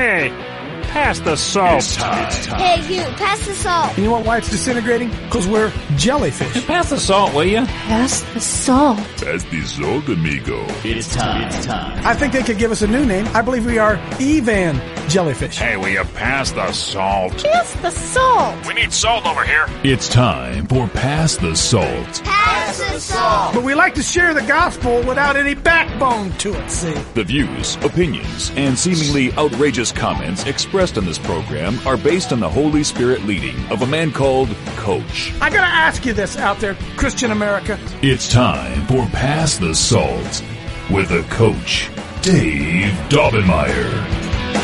Hey, pass the salt. It's time. Hey, you, pass the salt. You know what, why it's disintegrating? Because we're jellyfish. Pass the salt, will you? Pass the salt. Pass the salt, amigo. It's time. I think they could give us a new name. I believe we are Evan Jellyfish. Hey, will you pass the salt? Pass the salt. We need salt over here. It's time for Pass the Salt. Pass the salt. But we like to share the gospel without any backbone to it, see? The views, opinions, and seemingly outrageous comments expressed in this program are based on the Holy Spirit leading of a man called Coach. I gotta ask you this out there, Christian America. It's time for Pass the Salt with the Coach, Dave Daubenmire.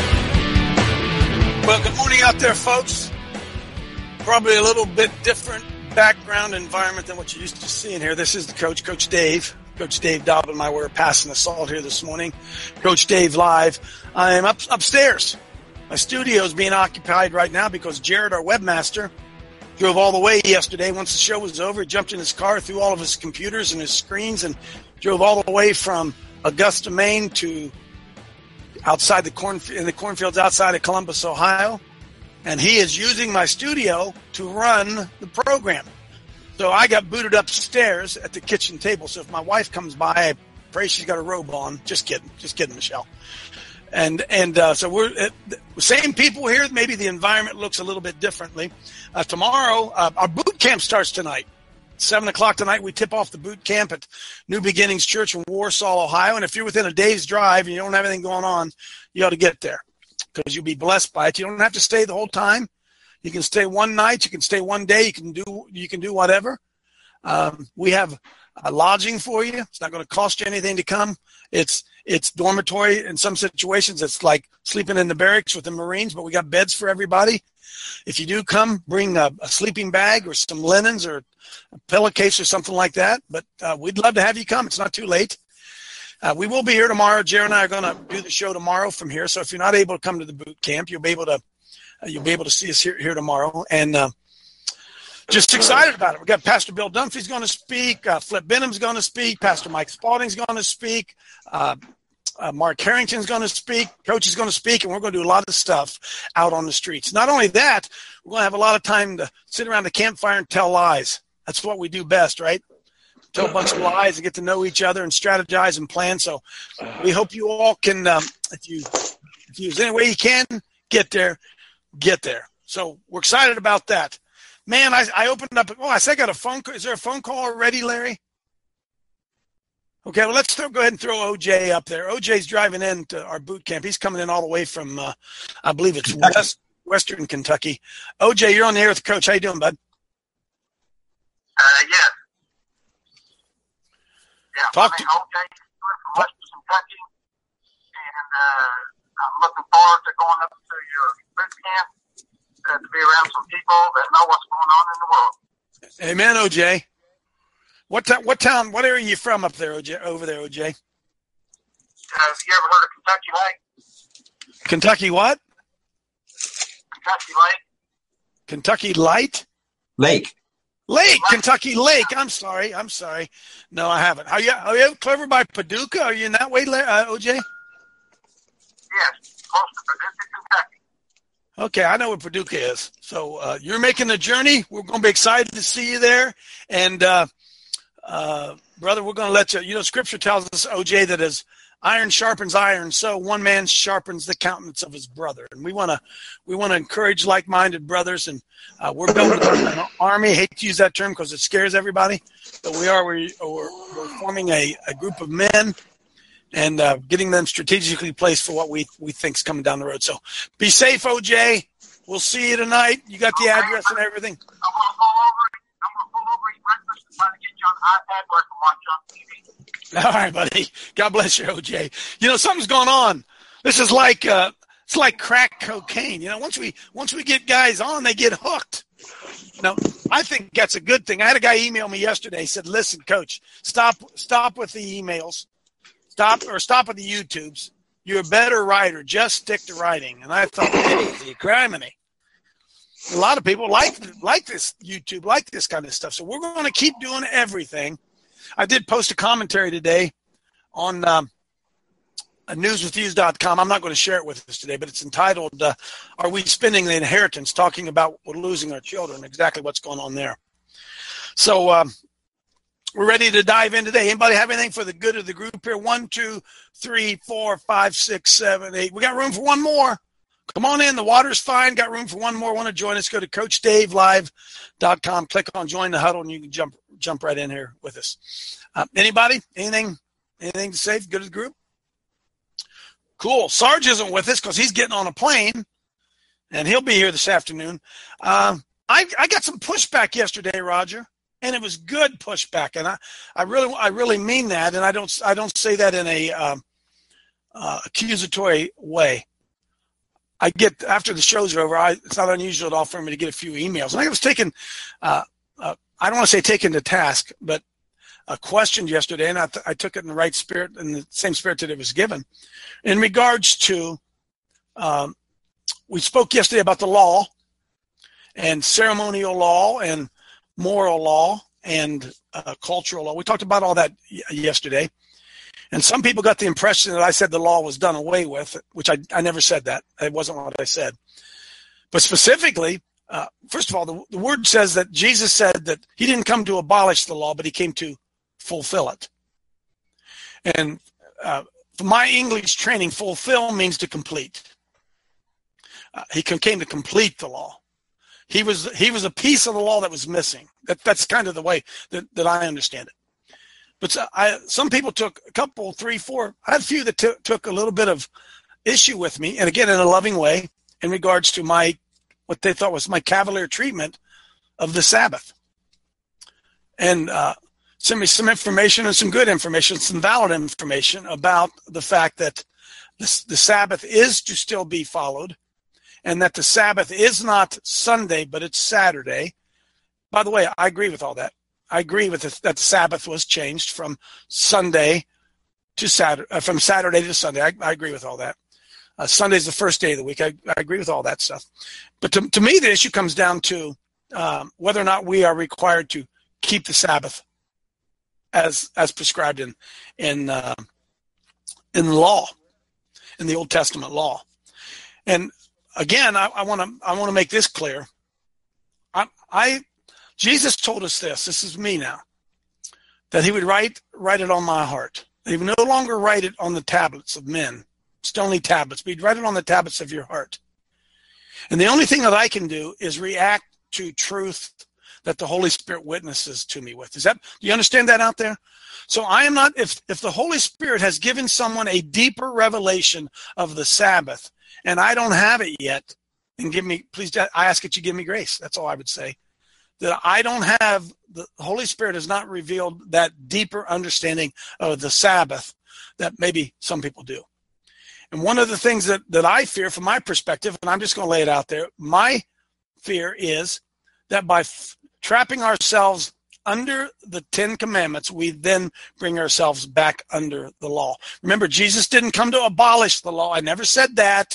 Well, good morning out there, folks. Probably a little bit different background environment than what you're used to seeing here. This is the Coach, Coach Dave Daubenmire. We're passing the salt here this morning. Coach Dave live. I am upstairs. My studio is being occupied right now because Jared, our webmaster, drove all the way yesterday. Once the show was over, he jumped in his car, threw all of his computers and his screens, and drove all the way from Augusta, Maine to outside the cornfields outside of Columbus, Ohio. And he is using my studio to run the program. So I got booted upstairs at the kitchen table. So if my wife comes by, I pray she's got a robe on. Just kidding, Michelle. And so we're same people here. Maybe the environment looks a little bit differently. Tomorrow, our boot camp starts tonight. 7:00 tonight, we tip off the boot camp at New Beginnings Church in Warsaw, Ohio. And if you're within a day's drive and you don't have anything going on, you ought to get there because you'll be blessed by it. You don't have to stay the whole time. You can stay one night. You can stay one day. You can do whatever. We have lodging for you. It's not going to cost you anything to come. It's dormitory. In some situations, it's like sleeping in the barracks with the Marines, but we got beds for everybody. If you do come, bring a sleeping bag or some linens or a pillowcase or something like that. But we'd love to have you come. It's not too late. We will be here tomorrow. Jared and I are going to do the show tomorrow from here. So if you're not able to come to the boot camp, you'll be able to see us here tomorrow. And just excited about it. We got Pastor Bill Dunphy's going to speak. Flip Benham's going to speak. Pastor Mike Spalding's going to speak. Mark Harrington's going to speak. Coach is going to speak, and we're going to do a lot of stuff out on the streets. Not only that, we're going to have a lot of time to sit around the campfire and tell lies. That's what we do best, right? Tell a bunch of lies and get to know each other and strategize and plan. So we hope you all can, if there's any way you can, get there. So we're excited about that. Man, I opened up. Oh, I said I got a phone call. Is there a phone call already, Larry? Okay, well, let's go ahead and throw OJ up there. OJ's driving into our boot camp. He's coming in all the way from, I believe it's Western Kentucky. OJ, you're on the air with the Coach. How you doing, bud? Yes. Yeah, Talk OJ from Western Kentucky, and I'm looking forward to going up to your boot camp to be around some people that know what's going on in the world. Amen, OJ. What town, what area are you from up there, OJ? Over there, OJ? Have you ever heard of Kentucky Lake? Kentucky what? Kentucky Lake. Kentucky Light? Lake. Kentucky Lake. I'm sorry. No, I haven't. Are you clever by Paducah? Are you in that way, OJ? Yes, close to Paducah, Kentucky. Okay, I know where Paducah is. So you're making the journey. We're going to be excited to see you there. And, brother, we're going to let you. You know, Scripture tells us, OJ, that as iron sharpens iron, so one man sharpens the countenance of his brother. And we want to encourage like-minded brothers. And we're building an army. I hate to use that term because it scares everybody, but we're forming a group of men and getting them strategically placed for what we think's coming down the road. So be safe, OJ. We'll see you tonight. You got the address and everything. I'm going to pull over, eat breakfast, and try to get you on the iPad where I can watch on TV. All right, buddy. God bless you, OJ. You know, something's going on. This is like it's like crack cocaine. You know, once we get guys on, they get hooked. No, I think that's a good thing. I had a guy email me yesterday. He said, "Listen, Coach, stop with the emails. Stop with the YouTubes. You're a better writer. Just stick to writing." And I thought, hey, criminy. A lot of people like this YouTube, like this kind of stuff. So we're going to keep doing everything. I did post a commentary today on newswithviews.com. I'm not going to share it with us today, but it's entitled, Are We Spending the Inheritance? Talking about we're losing our children, exactly what's going on there. So we're ready to dive in today. Anybody have anything for the good of the group here? 1, 2, 3, 4, 5, 6, 7, 8. We got room for one more. Come on in. The water's fine. Got room for one more. Want to join us? Go to CoachDaveLive.com. Click on Join the Huddle, and you can jump right in here with us. Anybody? Anything to say? Good of the group? Cool. Sarge isn't with us because he's getting on a plane, and he'll be here this afternoon. I got some pushback yesterday, Roger, and it was good pushback, and I really mean that, and I don't say that in a accusatory way. I get, after the show's over, it's not unusual at all for me to get a few emails. And I was taken, I don't want to say taken to task, but questioned yesterday, and I took it in the right spirit, in the same spirit that it was given. In regards to, we spoke yesterday about the law and ceremonial law and moral law and cultural law. We talked about all that yesterday. And some people got the impression that I said the law was done away with, which I never said that. It wasn't what I said. But specifically, first of all, the word says that Jesus said that he didn't come to abolish the law, but he came to fulfill it. And from my English training, fulfill means to complete. He came to complete the law. He was a piece of the law that was missing. That's kind of the way that I understand it. But some people took a couple, 3, 4. I had a few that took a little bit of issue with me, and again, in a loving way, in regards to what they thought was my cavalier treatment of the Sabbath. And sent me some information and some good information, some valid information about the fact that the Sabbath is to still be followed, and that the Sabbath is not Sunday, but it's Saturday. By the way, I agree with all that. I agree with that the Sabbath was changed from Sunday to Saturday, from Saturday to Sunday. I agree with all that. Sunday's the first day of the week. I agree with all that stuff. But to me, the issue comes down to whether or not we are required to keep the Sabbath as prescribed in the law, in the Old Testament law. And again, I want to make this clear. Jesus told us this. This is me now. That he would write it on my heart. He would no longer write it on the tablets of men, stony tablets, but he'd write it on the tablets of your heart. And the only thing that I can do is react to truth that the Holy Spirit witnesses to me with. Do you understand that out there? So I am not, if the Holy Spirit has given someone a deeper revelation of the Sabbath, and I don't have it yet, then please, I ask that you give me grace. That's all I would say. That I don't have, the Holy Spirit has not revealed that deeper understanding of the Sabbath that maybe some people do. And one of the things that I fear from my perspective, and I'm just going to lay it out there, my fear is that by trapping ourselves under the 10 Commandments, we then bring ourselves back under the law. Remember, Jesus didn't come to abolish the law. I never said that.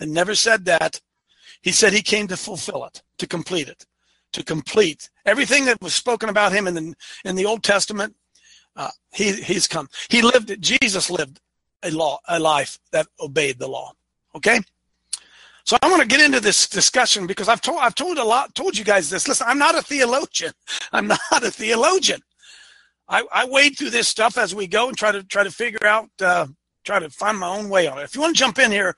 He said he came to fulfill it, to complete it. To complete everything that was spoken about him in the Old Testament, he's come. He lived it. Jesus lived a life that obeyed the law. Okay, so I want to get into this discussion because I've told you guys this. Listen, I'm not a theologian. I wade through this stuff as we go and try to figure out. Try to find my own way on it. If you want to jump in here,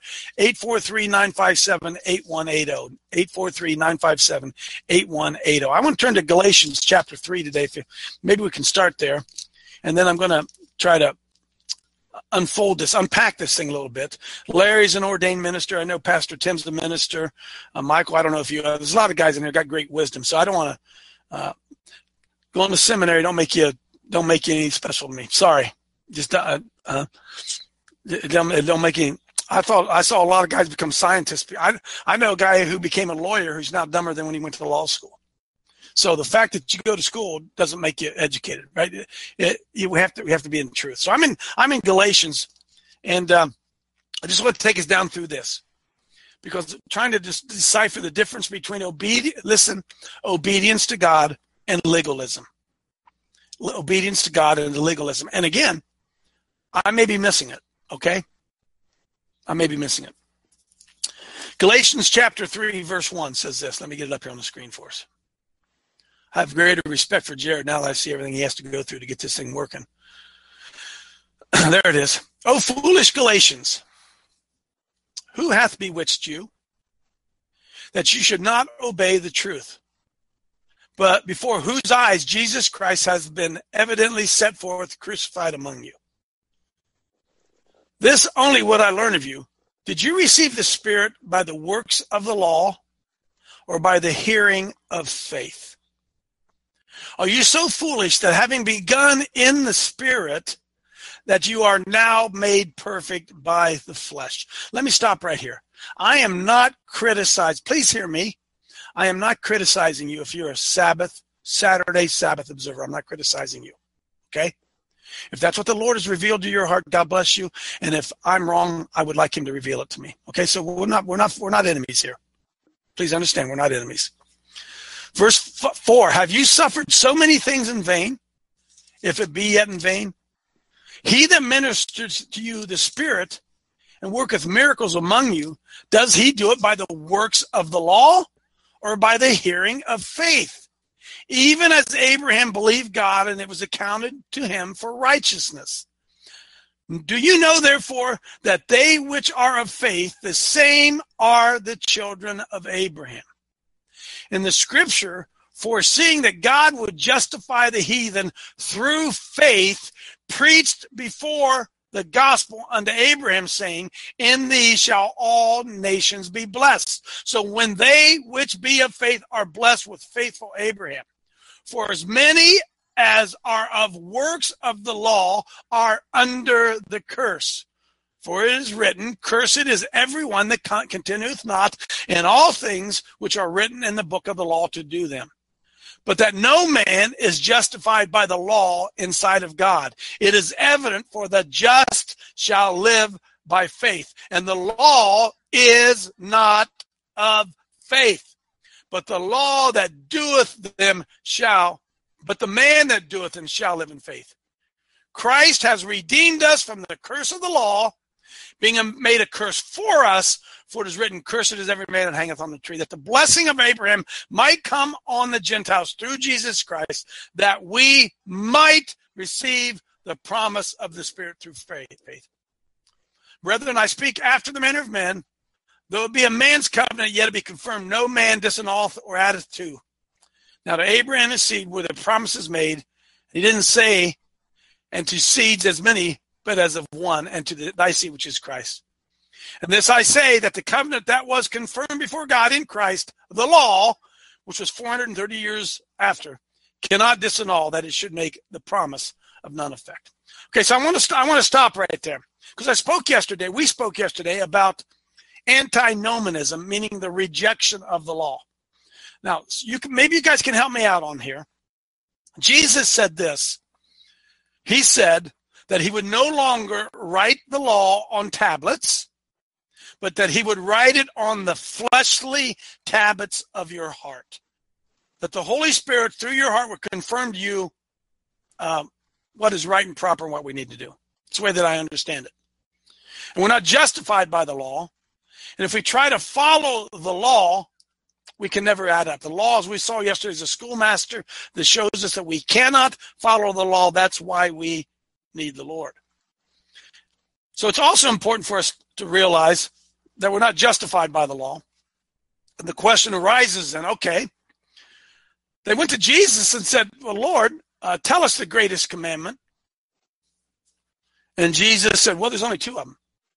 843-957-8180. 843-957-8180. I want to turn to Galatians chapter 3 today. Maybe we can start there. And then I'm going to try to unpack this thing a little bit. Larry's an ordained minister. I know Pastor Tim's the minister. Michael, I don't know if you, there's a lot of guys in here got great wisdom. So I don't want to, going to seminary don't make you any special to me. Sorry. Just, it don't make any. I saw a lot of guys become scientists. I know a guy who became a lawyer who's now dumber than when he went to law school. So the fact that you go to school doesn't make you educated, right? We have to be in the truth. So I'm in Galatians, and I just want to take us down through this because trying to just decipher the difference between obedience to God and legalism. Obedience to God and legalism. And again, I may be missing it. Okay, I may be missing it. Galatians chapter 3, verse 1 says this. Let me get it up here on the screen for us. I have greater respect for Jared now that I see everything he has to go through to get this thing working. There it is. O foolish Galatians, who hath bewitched you, that you should not obey the truth, but before whose eyes Jesus Christ has been evidently set forth, crucified among you? This only would I learn of you. Did you receive the Spirit by the works of the law or by the hearing of faith? Are you so foolish that having begun in the Spirit, that you are now made perfect by the flesh? Let me stop right here. I am not criticized. Please hear me. I am not criticizing you if you're a Saturday Sabbath observer. I'm not criticizing you. Okay? If that's what the Lord has revealed to your heart, God bless you. And if I'm wrong, I would like him to reveal it to me. Okay? So we're not enemies here. Please understand, we're not enemies. Verse 4, have you suffered so many things in vain, if it be yet in vain? He that ministers to you the Spirit and worketh miracles among you, does he do it by the works of the law or by the hearing of faith? Even as Abraham believed God, and it was accounted to him for righteousness. Do you know, therefore, that they which are of faith, the same are the children of Abraham? In the scripture, foreseeing that God would justify the heathen through faith, preached before the gospel unto Abraham, saying, in thee shall all nations be blessed. So when they which be of faith are blessed with faithful Abraham, for as many as are of works of the law are under the curse. For it is written, cursed is everyone that continueth not in all things which are written in the book of the law to do them. But that no man is justified by the law in sight of God. It is evident, for the just shall live by faith. And the law is not of faith, but the law that doeth them shall, but the man that doeth them shall live in faith. Christ has redeemed us from the curse of the law, being made a curse for us, for it is written, cursed is every man that hangeth on the tree, that the blessing of Abraham might come on the Gentiles through Jesus Christ, that we might receive the promise of the Spirit through faith. Brethren, I speak after the manner of men, though it be a man's covenant, yet it be confirmed, no man disannulleth or addeth to. Now to Abraham and his seed were the promises made. He didn't say, and to seeds as many, but as of one, and to thy seed, which is Christ. And this I say, that the covenant that was confirmed before God in Christ, the law, which was 430 years after, cannot disannul, that it should make the promise of none effect. Okay, so I want to stop right there, because we spoke yesterday about antinomianism, meaning the rejection of the law. Now, maybe you guys can help me out on here. Jesus said this. He said that he would no longer write the law on tablets, but that he would write it on the fleshly tablets of your heart. That the Holy Spirit, through your heart, would confirm to you what is right and proper and what we need to do. It's the way that I understand it. And we're not justified by the law. And if we try to follow the law, we can never add up. The law, as we saw yesterday, is a schoolmaster that shows us that we cannot follow the law. That's why we need the Lord. So it's also important for us to realize that we're not justified by the law. And the question arises then, okay, they went to Jesus and said, well, Lord, tell us the greatest commandment. And Jesus said, well, there's only two of them.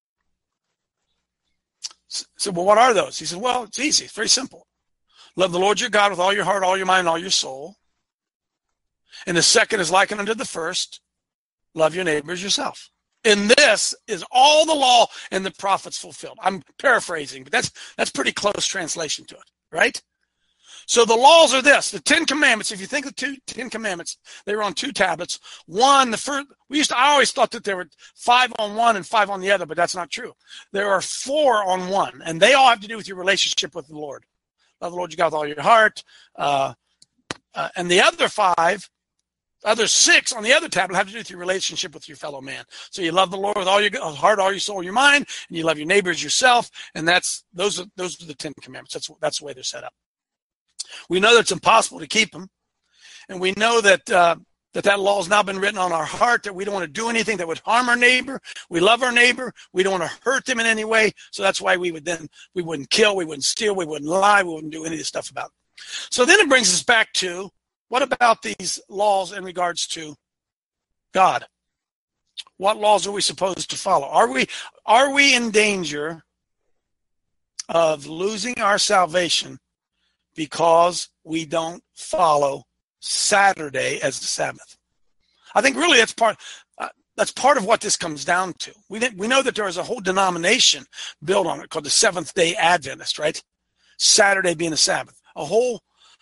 So, well, what are those? He said, well, it's easy. It's very simple. Love the Lord your God with all your heart, all your mind, all your soul. And the second is likened unto the first. Love your neighbor as yourself. And this is all the law and the prophets fulfilled. I'm paraphrasing, but that's pretty close translation to it, right? So the laws are this, the 10 commandments. If you think of 10 commandments, they were on 2 tablets. One, the first, I always thought that there were 5 on one and 5 on the other, but that's not true. There are 4 on one, and they all have to do with your relationship with the Lord. Love the Lord your God with all your heart. And the other 5 other 6 on the other tablet have to do with your relationship with your fellow man. So you love the Lord with all your heart, all your soul, your mind, and you love your neighbor as yourself. And those are the 10 commandments. That's the way they're set up. We know that it's impossible to keep them, and we know that that law has now been written on our heart, that we don't want to do anything that would harm our neighbor. We love our neighbor. We don't want to hurt them in any way. So that's why we wouldn't kill, we wouldn't steal, we wouldn't lie, we wouldn't do any of this stuff about it. So then it brings us back to, what about these laws in regards to God? What laws are we supposed to follow? Are we in danger of losing our salvation because we don't follow Saturday as the Sabbath? I think really that's part of what this comes down to. We know that there is a whole denomination built on it called the Seventh-day Adventist, right? Saturday being the Sabbath. A whole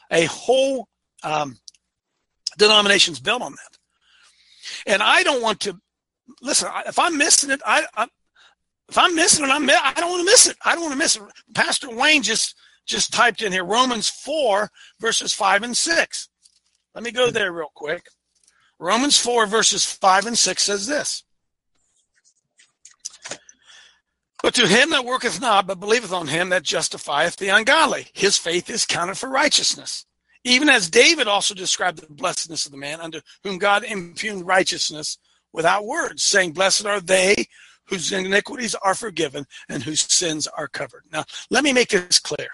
denomination's built on that. And I don't want to listen. If I'm missing it, I don't want to miss it. I don't want to miss it. Pastor Wayne just typed in here Romans 4 verses 5 and 6. Let me go there real quick. Romans 4 verses 5 and 6 says this: But to him that worketh not, but believeth on him that justifieth the ungodly, his faith is counted for righteousness. Even as David also described the blessedness of the man unto whom God impugned righteousness without words, saying, Blessed are they whose iniquities are forgiven and whose sins are covered. Now, let me make this clear.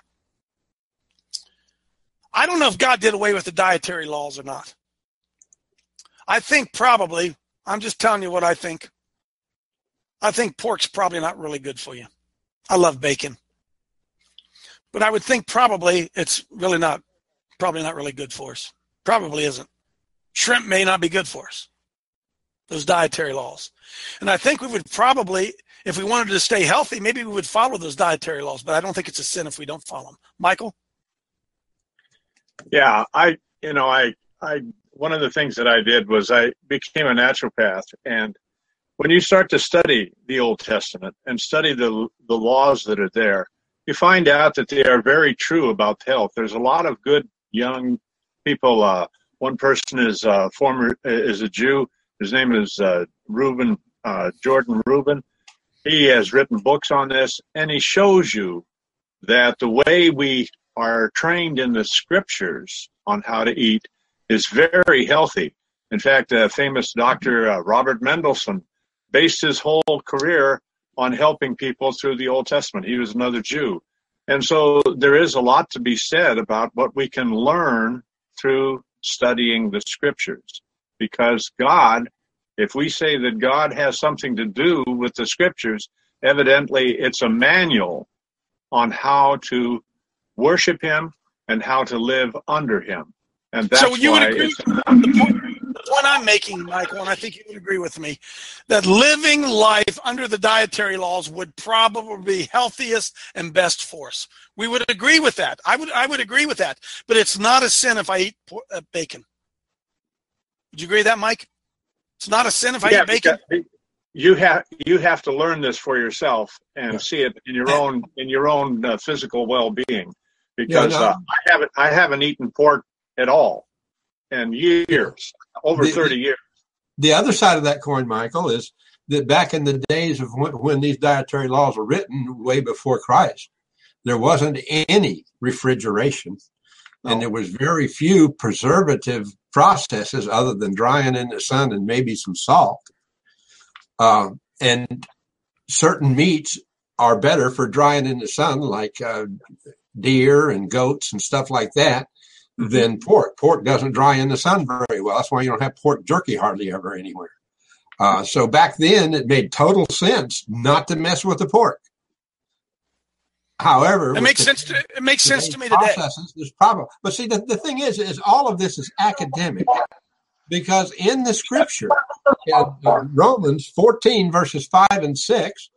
I don't know if God did away with the dietary laws or not. I think probably, I'm just telling you what I think. I think pork's probably not really good for you. I love bacon. But I would think probably it's really not, probably not really good for us. Probably isn't. Shrimp may not be good for us. Those dietary laws. And I think we would probably, if we wanted to stay healthy, maybe we would follow those dietary laws, but I don't think it's a sin if we don't follow them. Michael? Yeah, one of the things that I did was I became a naturopath, and when you start to study the Old Testament and study the laws that are there, you find out that they are very true about health. There's a lot of good young people. One person is a Jew. His name is Jordan Rubin. He has written books on this, and he shows you that the way we are trained in the scriptures on how to eat is very healthy. In fact, famous Dr. Robert Mendelsohn based his whole career on helping people through the Old Testament. He was another Jew. And so there is a lot to be said about what we can learn through studying the scriptures. Because God, if we say that God has something to do with the scriptures, evidently it's a manual on how to worship him and how to live under him. And that's so you why would agree the point I'm making, Michael, and I think you would agree with me, that living life under the dietary laws would probably be healthiest and best for us. We would agree with that. I would agree with that. But it's not a sin if I eat bacon. Would you agree with that, Mike? It's not a sin if I eat bacon? You have to learn this for yourself and see it in your own physical well-being. Because I haven't eaten pork at all in years, over 30 years. The other side of that coin, Michael, is that back in the days of when these dietary laws were written, way before Christ, there wasn't any refrigeration, and there was very few preservative processes other than drying in the sun and maybe some salt. And certain meats are better for drying in the sun, like deer and goats and stuff like that, than pork. Pork doesn't dry in the sun very well. That's why you don't have pork jerky hardly ever anywhere. So back then, it made total sense not to mess with the pork. However, it makes sense to me today. There's problem. But see, the thing is all of this is academic, because in the scripture, Romans 14 verses 5 and 6,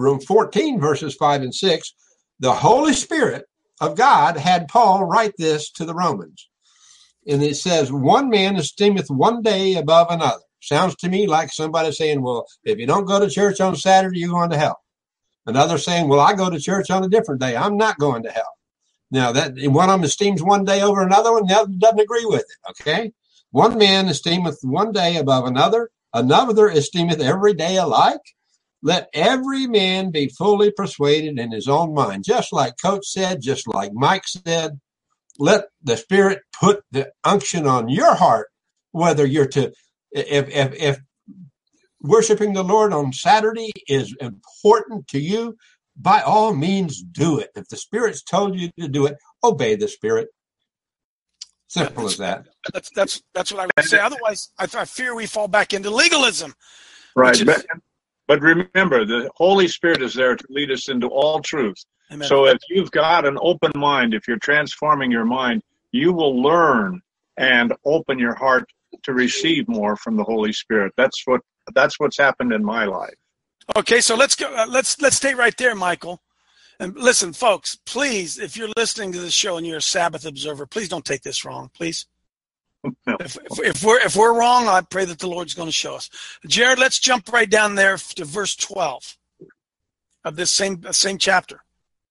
the Holy Spirit of God had Paul write this to the Romans. And it says, one man esteemeth one day above another. Sounds to me like somebody saying, well, if you don't go to church on Saturday, you're going to hell. Another saying, well, I go to church on a different day. I'm not going to hell. Now, that one of them esteems one day over another one, the other doesn't agree with it, okay? One man esteemeth one day above another, another esteemeth every day alike. Let every man be fully persuaded in his own mind. Just like Coach said, just like Mike said, let the Spirit put the unction on your heart, whether you're if worshiping the Lord on Saturday is important to you, by all means do it. If the Spirit's told you to do it, obey the Spirit. Simple as that. That's what I would say. Otherwise, I fear we fall back into legalism. Right. But remember, the Holy Spirit is there to lead us into all truth. Amen. So if you've got an open mind, if you're transforming your mind, you will learn and open your heart to receive more from the Holy Spirit. That's what's happened in my life. Okay, so let's go. Let's stay right there, Michael. And listen, folks, please, if you're listening to this show and you're a Sabbath observer, please don't take this wrong, please. No. If we're wrong, I pray that the Lord's going to show us. Jared, let's jump right down there to verse 12 of this same chapter.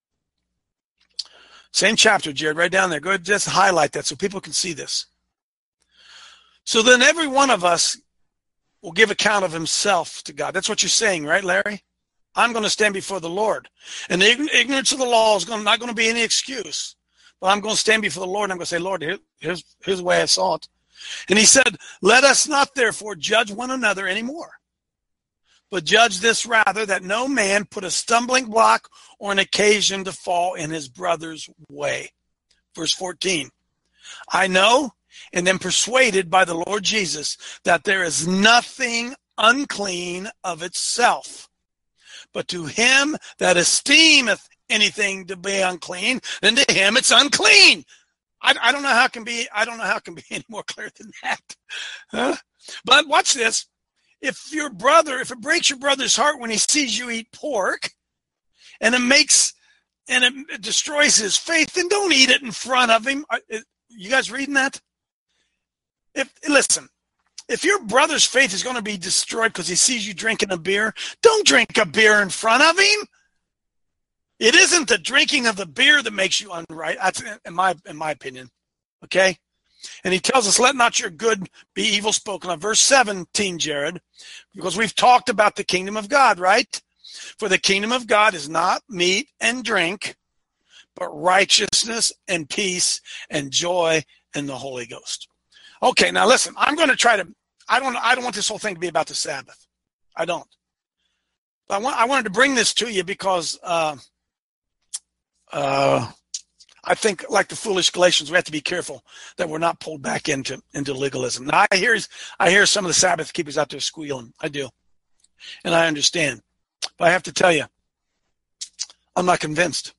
Same chapter, Jared, right down there. Go ahead, just highlight that so people can see this. So then every one of us will give account of himself to God. That's what you're saying, right, Larry? I'm going to stand before the Lord. And the ignorance of the law is not going to be any excuse. But I'm going to stand before the Lord and I'm going to say, Lord, here's the way I saw it. And he said, let us not therefore judge one another anymore, but judge this rather, that no man put a stumbling block or an occasion to fall in his brother's way. Verse 14, I know and am persuaded by the Lord Jesus that there is nothing unclean of itself, but to him that esteemeth anything to be unclean, then to him it's unclean. I don't know how it can be. I don't know how it can be any more clear than that. Huh? But watch this. If it breaks your brother's heart when he sees you eat pork, and it destroys his faith, then don't eat it in front of him. You guys reading that? If your brother's faith is going to be destroyed because he sees you drinking a beer, don't drink a beer in front of him. It isn't the drinking of the beer that makes you unright. That's in my opinion. Okay? And he tells us, let not your good be evil spoken of. Verse 17, Jared, because we've talked about the kingdom of God, right? For the kingdom of God is not meat and drink, but righteousness and peace and joy in the Holy Ghost. Okay, now listen, I'm going to try to, I don't want this whole thing to be about the Sabbath. I don't. But I wanted to bring this to you because I think, like the foolish Galatians, we have to be careful that we're not pulled back into legalism. Now, I hear some of the Sabbath keepers out there squealing. I do. And I understand. But I have to tell you, I'm not convinced.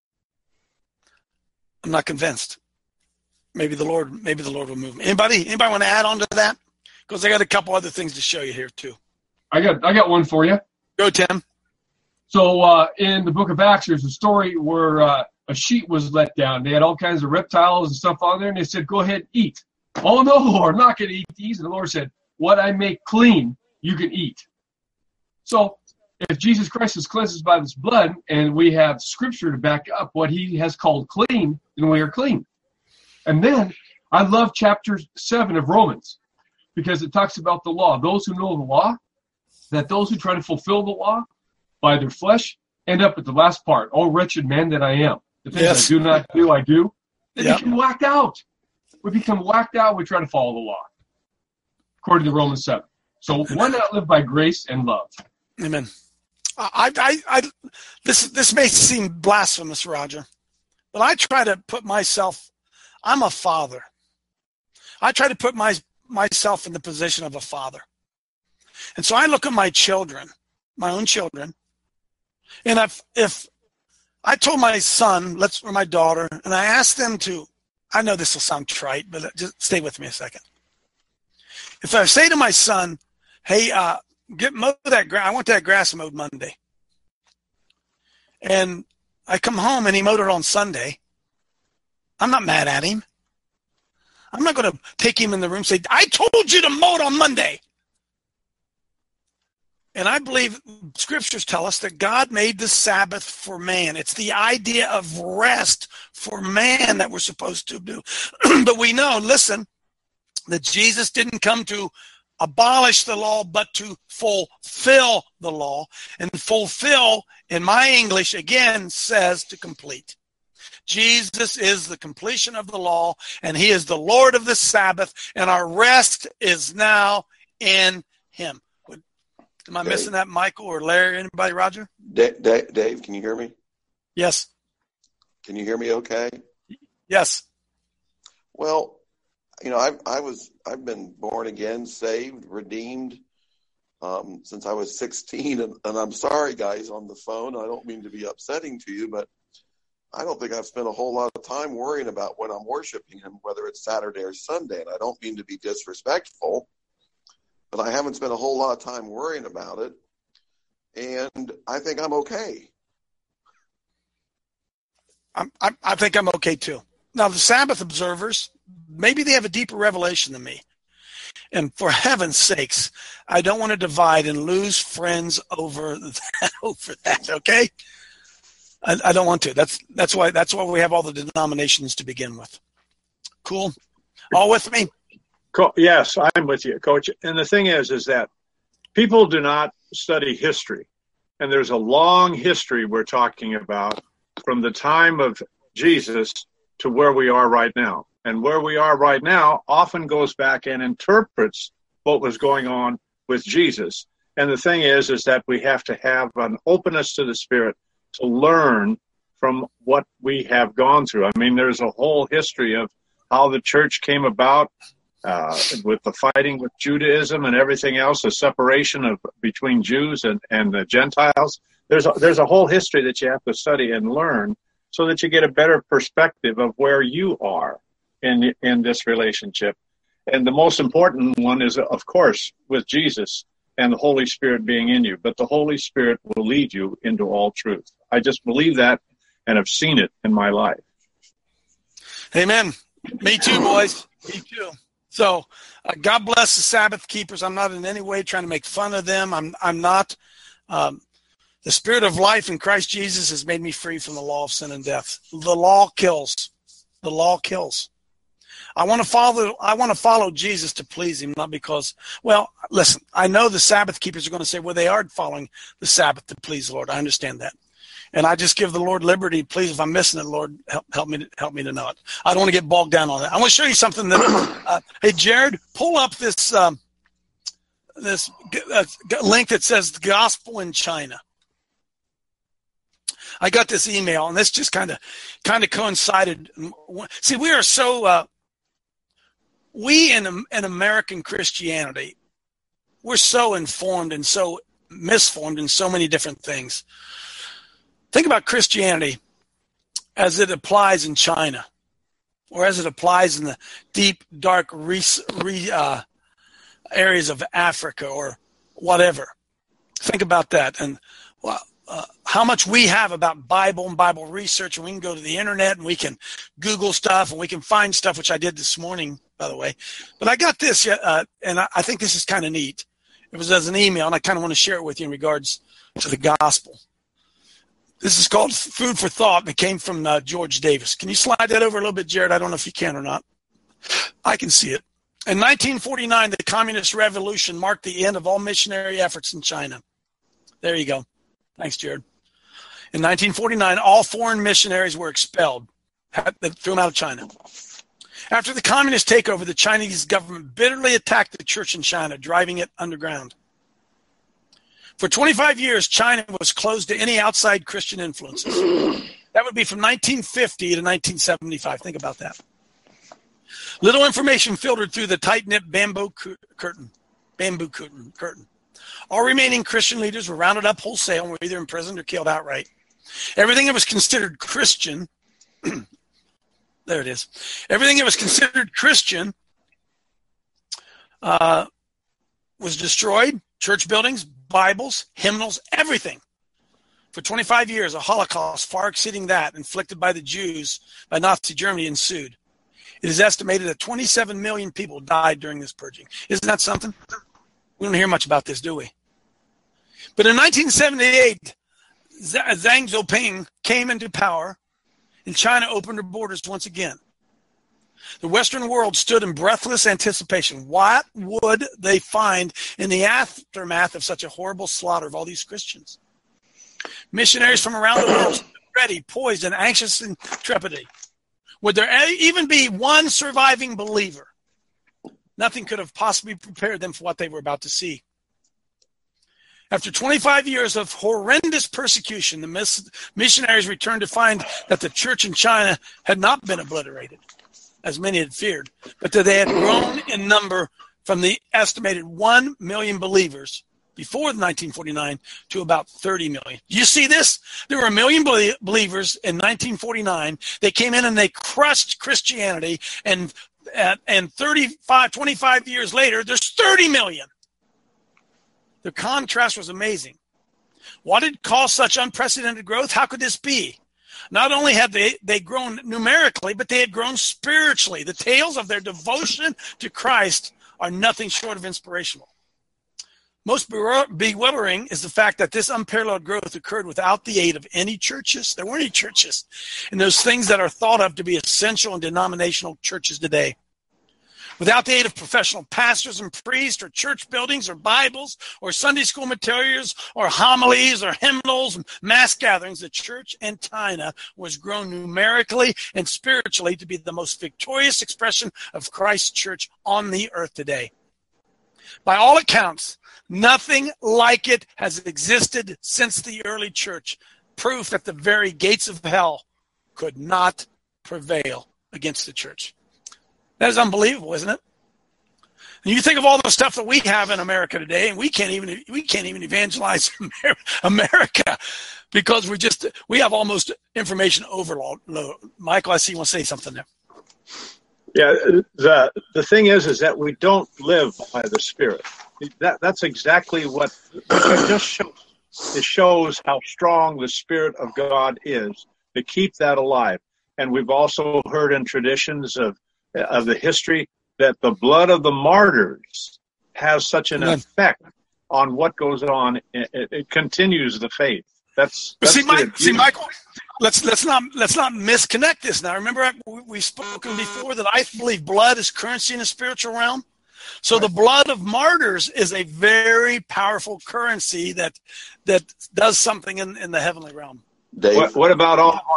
I'm not convinced. Maybe the Lord will move me. Anybody want to add on to that? Because I got a couple other things to show you here too. I got one for you. Go, Tim. So in the book of Acts, there's a story where a sheet was let down. They had all kinds of reptiles and stuff on there, and they said, go ahead and eat. Oh, no, Lord, I'm not going to eat these. And the Lord said, what I make clean, you can eat. So if Jesus Christ is cleansed us by this blood, and we have scripture to back up what he has called clean, then we are clean. And then I love chapter 7 of Romans, because it talks about the law. Those who know the law, that those who try to fulfill the law by their flesh end up at the last part. Oh, wretched man that I am. The things I do not do, I do. They become whacked out. We become whacked out. We try to follow the law, according to Romans 7. So why not live by grace and love? Amen. This may seem blasphemous, Roger, but I try to put myself. I'm a father. I try to put myself in the position of a father. And so I look at my children, my own children, and if I told my son, or my daughter, and I asked them to, I know this will sound trite, but just stay with me a second. If I say to my son, hey, mow that grass, I want that grass mowed Monday. And I come home and he mowed it on Sunday. I'm not mad at him. I'm not going to take him in the room and say, I told you to mow it on Monday. And I believe scriptures tell us that God made the Sabbath for man. It's the idea of rest for man that we're supposed to do. But we know, listen, that Jesus didn't come to abolish the law, but to fulfill the law. And fulfill, in my English, again, says to complete. Jesus is the completion of the law, and he is the Lord of the Sabbath, and our rest is now in him. Am I missing that, Michael or Larry? Anybody, Roger? Dave, can you hear me? Yes. Can you hear me okay? Yes. Well, I've been born again, saved, redeemed since I was 16, and I'm sorry, guys, on the phone. I don't mean to be upsetting to you, but I don't think I've spent a whole lot of time worrying about when I'm worshiping him, whether it's Saturday or Sunday. And I don't mean to be disrespectful, but I haven't spent a whole lot of time worrying about it. And I think I'm okay. I think I'm okay too. Now, the Sabbath observers, maybe they have a deeper revelation than me. And for heaven's sakes, I don't want to divide and lose friends over that, okay? I don't want to. That's why we have all the denominations to begin with. Cool? All with me? Yes, I'm with you, Coach. And the thing is that people do not study history. And there's a long history we're talking about from the time of Jesus to where we are right now. And where we are right now often goes back and interprets what was going on with Jesus. And the thing is that we have to have an openness to the Spirit to learn from what we have gone through. I mean, there's a whole history of how the church came about with the fighting with Judaism and everything else, the separation between Jews and the Gentiles. There's a whole history that you have to study and learn so that you get a better perspective of where you are in this relationship. And the most important one is, of course, with Jesus and the Holy Spirit being in you. But the Holy Spirit will lead you into all truth. I just believe that, and I've seen it in my life. Amen. Me too, boys. Me too. So God bless the Sabbath keepers. I'm not in any way trying to make fun of them. I'm not. The Spirit of life in Christ Jesus has made me free from the law of sin and death. The law kills. The law kills. I want to follow Jesus to please him, not because, well, listen, I know the Sabbath keepers are going to say, well, they are following the Sabbath to please the Lord. I understand that. And I just give the Lord liberty. Please, if I'm missing it, Lord, help me to know it. I don't want to get bogged down on it. I want to show you something that, hey, Jared, pull up this link that says the gospel in China. I got this email, and this just kind of coincided. See, we are so we in American Christianity, we're so informed and so misformed in so many different things. Think about Christianity as it applies in China, or as it applies in the deep, dark areas of Africa or whatever. Think about that, and how much we have about Bible and Bible research, and we can go to the internet and we can Google stuff and we can find stuff, which I did this morning, by the way. But I got this, and I think this is kind of neat. It was as an email, and I kind of want to share it with you in regards to the gospel. This is called Food for Thought, and it came from George Davis. Can you slide that over a little bit, Jared? I don't know if you can or not. I can see it. In 1949, the Communist Revolution marked the end of all missionary efforts in China. There you go. Thanks, Jared. In 1949, all foreign missionaries were expelled. They threw them out of China. After the communist takeover, the Chinese government bitterly attacked the church in China, driving it underground. For 25 years, China was closed to any outside Christian influences. That would be from 1950 to 1975. Think about that. Little information filtered through the tight-knit bamboo curtain. All remaining Christian leaders were rounded up wholesale and were either imprisoned or killed outright. Everything that was considered Christian, there it is. Everything that was considered Christian was destroyed. Church buildings, Bibles, hymnals, everything. For 25 years, a Holocaust far exceeding that inflicted by the Jews by Nazi Germany ensued. It is estimated that 27 million people died during this purging. Isn't that something? We don't hear much about this, do we? But in 1978, Xi Jinping came into power, and China opened her borders once again. The Western world stood in breathless anticipation. What would they find in the aftermath of such a horrible slaughter of all these Christians? Missionaries from around the world stood ready, poised, and anxious in trepidation. Would there even be one surviving believer? Nothing could have possibly prepared them for what they were about to see. After 25 years of horrendous persecution, the missionaries returned to find that the church in China had not been obliterated, as many had feared, but that they had grown in number from the estimated 1 million believers before 1949 to about 30 million. You see this? There were 1 million believers in 1949. They came in and they crushed Christianity, and 25 years later, there's 30 million. The contrast was amazing. What had caused such unprecedented growth? How could this be? Not only had they grown numerically, but they had grown spiritually. The tales of their devotion to Christ are nothing short of inspirational. Most bewildering is the fact that this unparalleled growth occurred without the aid of any churches. There weren't any churches. And those things that are thought of to be essential in denominational churches today. Without the aid of professional pastors and priests or church buildings or Bibles or Sunday school materials or homilies or hymnals and mass gatherings, the church in China was grown numerically and spiritually to be the most victorious expression of Christ's church on the earth today. By all accounts, nothing like it has existed since the early church, proof that the very gates of hell could not prevail against the church. That is unbelievable, isn't it? And you think of all the stuff that we have in America today, and we can't even evangelize America because we have almost information overload. Michael, I see you want to say something there. Yeah, the thing is that we don't live by the Spirit. That's exactly what it just shows. It shows how strong the Spirit of God is to keep that alive. And we've also heard in traditions of the history that the blood of the martyrs has such an effect on what goes on. It continues the faith. That's Michael. Let's not misconnect this now. Remember, we've spoken before that I believe blood is currency in the spiritual realm. So the blood of martyrs is a very powerful currency that does something in the heavenly realm. Dave? What about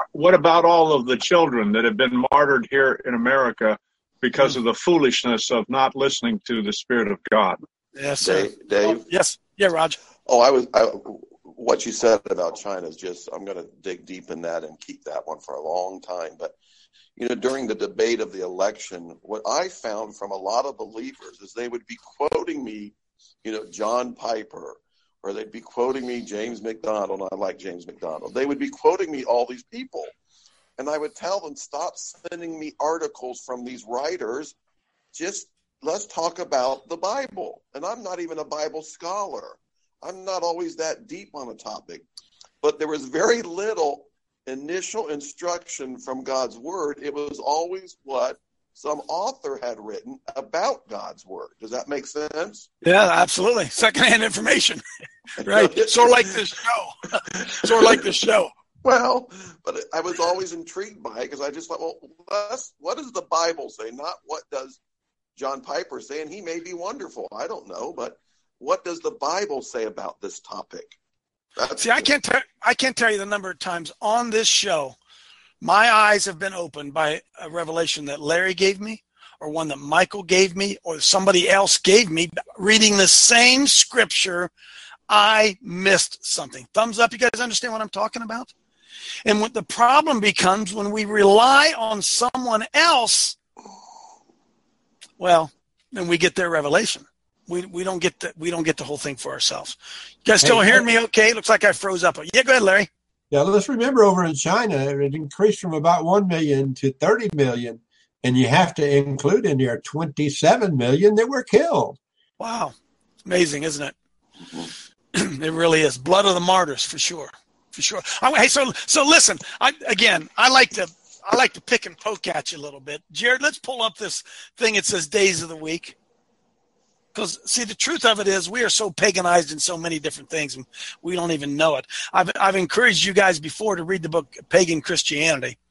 all of the children that have been martyred here in America because of the foolishness of not listening to the Spirit of God? Yes, sir. Dave? Oh, yes. Yeah, Raj. What you said about China is just, I'm going to dig deep in that and keep that one for a long time. But, during the debate of the election, what I found from a lot of believers is they would be quoting me, John Piper, or they'd be quoting me James McDonald. I like James McDonald. They would be quoting me all these people. And I would tell them, stop sending me articles from these writers. Just let's talk about the Bible. And I'm not even a Bible scholar. I'm not always that deep on a topic. But there was very little initial instruction from God's word. It was always what some author had written about God's word. Does that make sense? Yeah, absolutely. Secondhand information. Right. Sort of like this show. Well, but I was always intrigued by it because I just thought, what does the Bible say? Not what does John Piper say? And he may be wonderful. I don't know. But what does the Bible say about this topic? I can't tell you the number of times on this show my eyes have been opened by a revelation that Larry gave me, or one that Michael gave me, or somebody else gave me. Reading the same scripture, I missed something. Thumbs up. You guys understand what I'm talking about? And what the problem becomes when we rely on someone else, well, then we get their revelation. We don't get the whole thing for ourselves. You guys still hearing me okay? Looks like I froze up. Yeah, go ahead, Larry. Yeah, let's remember over in China, it increased from about 1 million to 30 million, and you have to include in there 27 million that were killed. Wow. Amazing, isn't it? It really is. Blood of the martyrs, for sure. For sure. Hey, so listen, I like to pick and poke at you a little bit. Jared, let's pull up this thing. It says days of the week. Because, see, the truth of it is we are so paganized in so many different things, and we don't even know it. I've encouraged you guys before to read the book Pagan Christianity.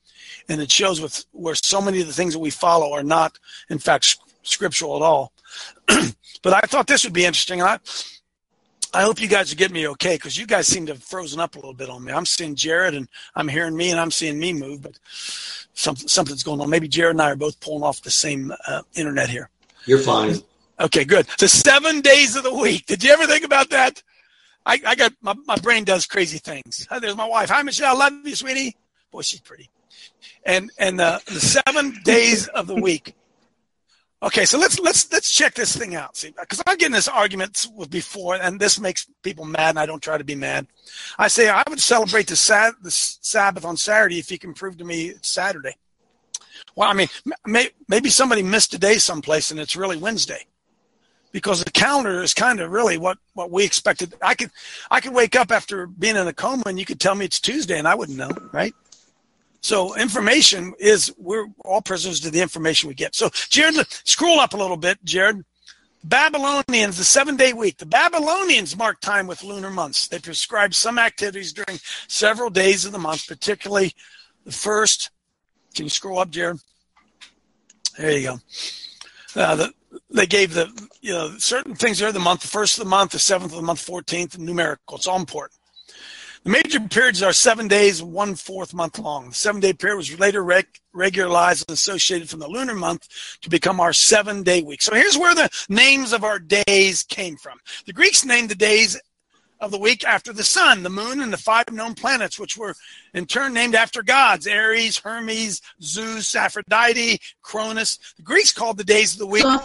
And it shows where so many of the things that we follow are not, in fact, scriptural at all. But I thought this would be interesting. And I hope you guys are getting me okay, because you guys seem to have frozen up a little bit on me. I'm seeing Jared, and I'm hearing me, and I'm seeing me move, but something's going on. Maybe Jared and I are both pulling off the same internet here. You're fine. Okay, good. The 7 days of the week. Did you ever think about that? I got my brain does crazy things. There's my wife. Hi, Michelle. Love you, sweetie. Boy, she's pretty. And the 7 days of the week. Okay, so let's check this thing out. See, because I'm getting this argument with before, and this makes people mad, and I don't try to be mad. I say I would celebrate the Sabbath on Saturday if you can prove to me it's Saturday. Well, I mean, maybe somebody missed a day someplace, and it's really Wednesday, because the calendar is kind of really what we expected. I could wake up after being in a coma, and you could tell me it's Tuesday, and I wouldn't know, right? So information we're all prisoners to the information we get. So Jared, scroll up a little bit, Jared. Babylonians, the 7-day week. The Babylonians mark time with lunar months. They prescribed some activities during several days of the month, particularly the first. Can you scroll up, Jared? There you go. They gave certain things there, the month, the first of the month, the 7th of the month, 14th, numerical. It's all important. The major periods are 7 days, 1/4 month long. The 7-day period was later regularized and associated from the lunar month to become our 7-day week. So here's where the names of our days came from. The Greeks named the days of the week after the sun, the moon, and the 5 known planets, which were in turn named after gods: Ares, Hermes, Zeus, Aphrodite, Cronus. The Greeks called the days of the week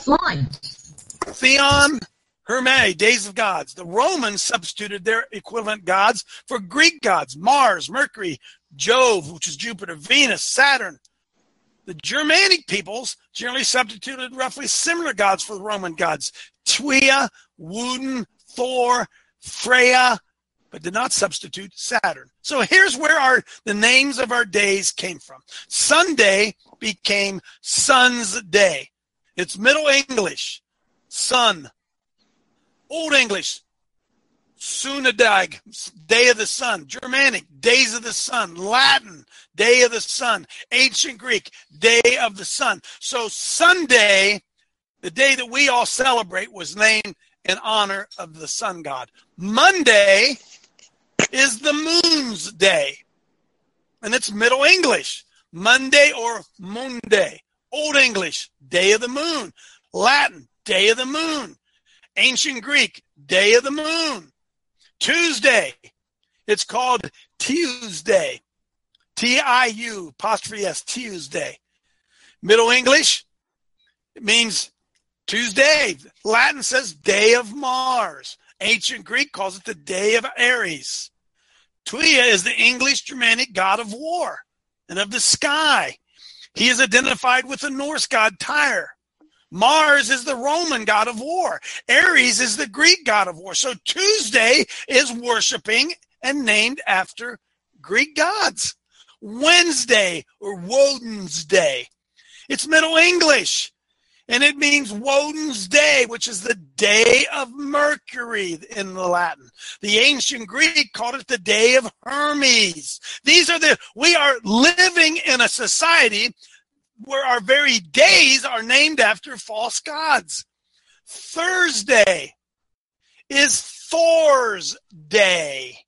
Theon, Hermes, days of gods. The Romans substituted their equivalent gods for Greek gods: Mars, Mercury, Jove, which is Jupiter, Venus, Saturn. The Germanic peoples generally substituted roughly similar gods for the Roman gods: Thea, Woden, Thor, Freya, but did not substitute Saturn. So here's where the names of our days came from. Sunday became Sun's Day. It's Middle English, sun. Old English, Sunadag, day of the sun. Germanic, days of the sun. Latin, day of the sun. Ancient Greek, day of the sun. So Sunday, the day that we all celebrate, was named in honor of the sun god. Monday is the moon's day, and it's Middle English, Monday or Monday. Old English, day of the moon. Latin, day of the moon. Ancient Greek, day of the moon. Tuesday, it's called Tuesday. T-I-U, apostrophe S, Tuesday. Middle English, it means Tuesday. Latin says day of Mars. Ancient Greek calls it the day of Ares. Thea is the English Germanic god of war and of the sky. He is identified with the Norse god Tyr. Mars is the Roman god of war. Ares is the Greek god of war. So Tuesday is worshiping and named after Greek gods. Wednesday, or Woden's Day, it's Middle English, and it means Woden's Day, which is the day of Mercury in the Latin. The ancient Greek called it the day of Hermes. We are living in a society where our very days are named after false gods. Thursday is Thor's Day.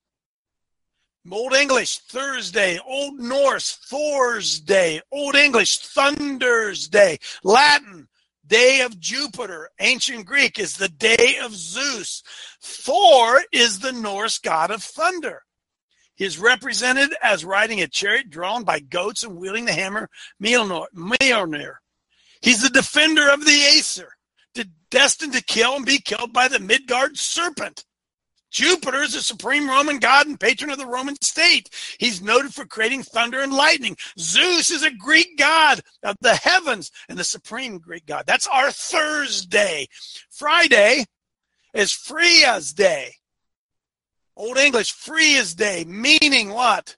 Old English, Thursday. Old Norse, Thor's Day. Old English, Thunder's Day. Latin, day of Jupiter. Ancient Greek is the day of Zeus. Thor is the Norse god of thunder. He is represented as riding a chariot drawn by goats and wielding the hammer Mjolnir. He's the defender of the Aesir, destined to kill and be killed by the Midgard serpent. Jupiter is the supreme Roman god and patron of the Roman state. He's noted for creating thunder and lightning. Zeus is a Greek god of the heavens and the supreme Greek god. That's our Thursday. Friday is Freya's Day. Old English, Freya's Day, meaning what?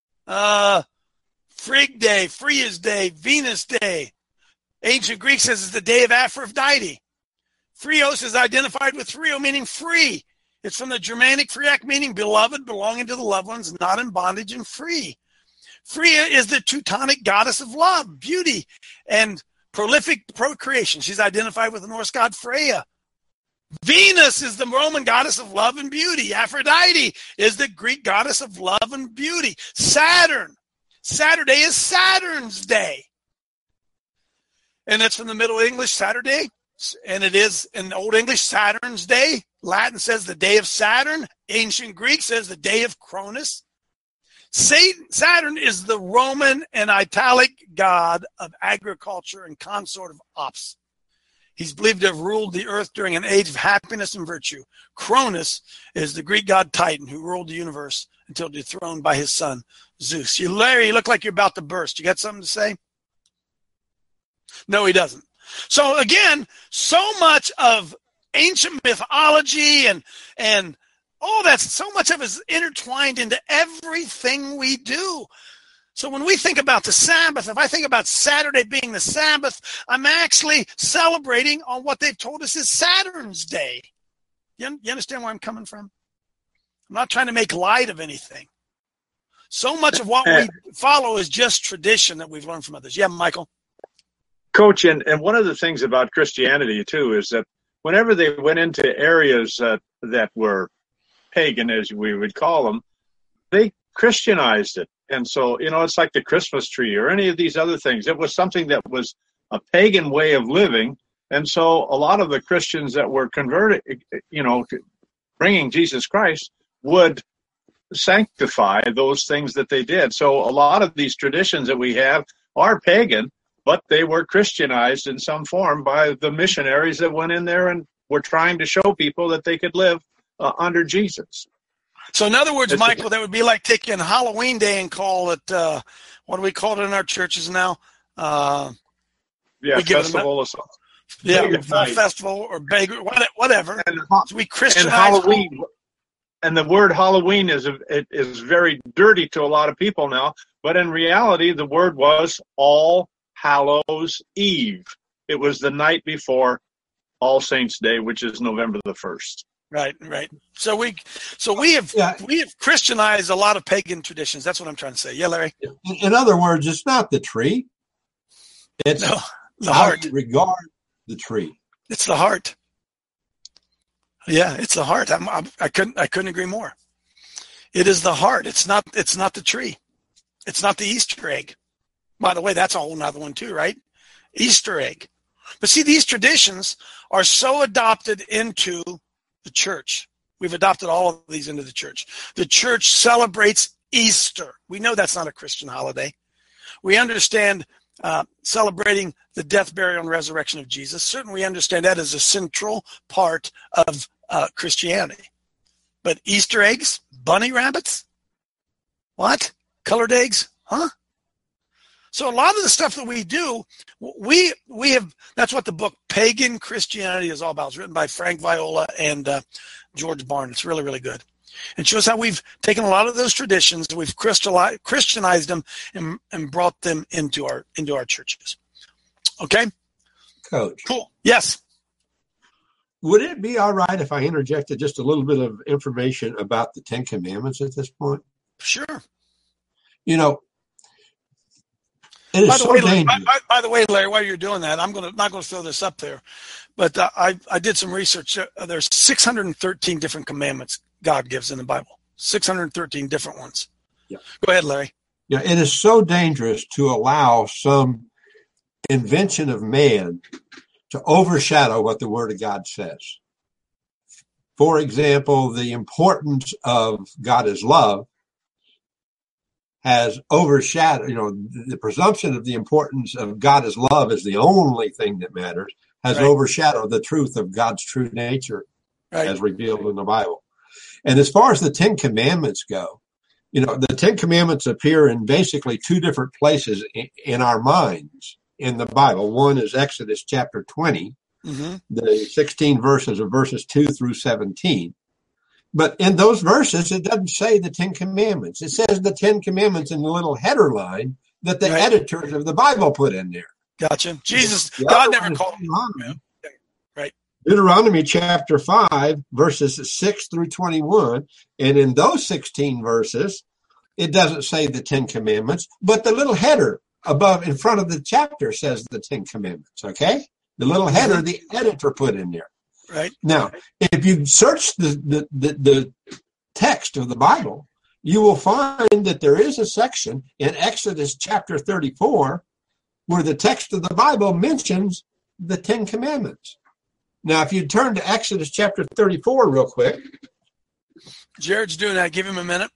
Frigg Day, Freya's Day, Venus Day. Ancient Greek says it's the day of Aphrodite. Frios is identified with Frio, meaning free. It's from the Germanic friak, meaning beloved, belonging to the loved ones, not in bondage and free. Freya is the Teutonic goddess of love, beauty, and prolific procreation. She's identified with the Norse god Freya. Venus is the Roman goddess of love and beauty. Aphrodite is the Greek goddess of love and beauty. Saturday is Saturn's Day. And that's from the Middle English, Saturday. And it is in Old English, Saturn's Day. Latin says the day of Saturn. Ancient Greek says the day of Cronus. Saturn is the Roman and Italic god of agriculture and consort of Ops. He's believed to have ruled the earth during an age of happiness and virtue. Cronus is the Greek god Titan who ruled the universe until dethroned by his son, Zeus. Larry, you look like you're about to burst. You got something to say? No, he doesn't. So again, so much of ancient mythology and all that, so much of it is intertwined into everything we do. So when we think about the Sabbath, if I think about Saturday being the Sabbath, I'm actually celebrating on what they've told us is Saturn's Day. You understand where I'm coming from? I'm not trying to make light of anything. So much of what we follow is just tradition that we've learned from others. Yeah, Michael? Coach, and one of the things about Christianity, too, is that whenever they went into areas that were pagan, as we would call them, they Christianized it. And so, it's like the Christmas tree or any of these other things. It was something that was a pagan way of living. And so a lot of the Christians that were converted, bringing Jesus Christ, would sanctify those things that they did. So a lot of these traditions that we have are pagan, but they were Christianized in some form by the missionaries that went in there and were trying to show people that they could live under Jesus. So in other words, Michael, that would be like taking Halloween Day and call it, what do we call it in our churches now? Festival or something. Yeah, festival or beggar, whatever. So we Christianize Halloween. And the word Halloween is very dirty to a lot of people now. But in reality, the word was All Hallows Eve. It was the night before All Saints Day, which is November the 1st. Right. So we have Christianized a lot of pagan traditions. That's what I'm trying to say. Yeah, Larry. In other words, it's not the tree. It's the heart. You regard the tree. It's the heart. Yeah, it's the heart. I couldn't agree more. It is the heart. It's not the tree. It's not the Easter egg. By the way, that's a whole nother one too, right? Easter egg. But see, these traditions are so adopted into the church. We've adopted all of these into the church. The church celebrates Easter. We know that's not a Christian holiday. We understand celebrating the death, burial, and resurrection of Jesus. Certainly we understand that as a central part of Christianity. But Easter eggs? Bunny rabbits? What? Colored eggs? Huh? So a lot of the stuff that we do, we have, that's what the book Pagan Christianity is all about. It's written by Frank Viola and George Barnes. It's really, really good. It shows how we've taken a lot of those traditions, we've Christianized them and brought them into our churches. Okay? Coach. Cool. Yes. Would it be all right if I interjected just a little bit of information about the Ten Commandments at this point? Sure. It is so dangerous. By the way, Larry, while you're doing that, I'm not going to throw this up there, but I did some research. There's 613 different commandments God gives in the Bible. 613 different ones. Yeah. Go ahead, Larry. Yeah, it is so dangerous to allow some invention of man to overshadow what the Word of God says. For example, the importance of God is love has overshadowed, the presumption of the importance of God as love is the only thing that matters, has overshadowed the truth of God's true nature as revealed in the Bible. And as far as the Ten Commandments go, the Ten Commandments appear in basically two different places in our minds in the Bible. One is Exodus chapter 20, the 16 verses of verses 2 through 17. But in those verses, it doesn't say the Ten Commandments. It says the Ten Commandments in the little header line that the editors of the Bible put in there. Gotcha. God never called him. Right. Deuteronomy chapter 5, verses 6 through 21. And in those 16 verses, it doesn't say the 10 Commandments, but the little header above in front of the chapter says the 10 Commandments, okay? The little header the editor put in there. Right. Now, if you search the text of the Bible, you will find that there is a section in Exodus chapter 34 where the text of the Bible mentions the 10 Commandments. Now, if you turn to Exodus chapter 34 real quick. Jared's doing that. Give him a minute.